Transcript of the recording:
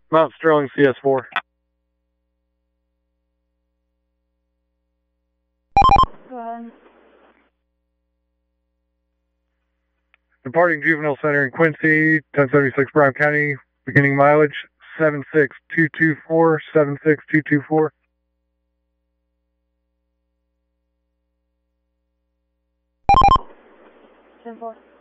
Mount Sterling CS4. Go ahead. Departing Juvenile Center in Quincy, 1076 Brown County, beginning mileage 76224, 76224. 10-4.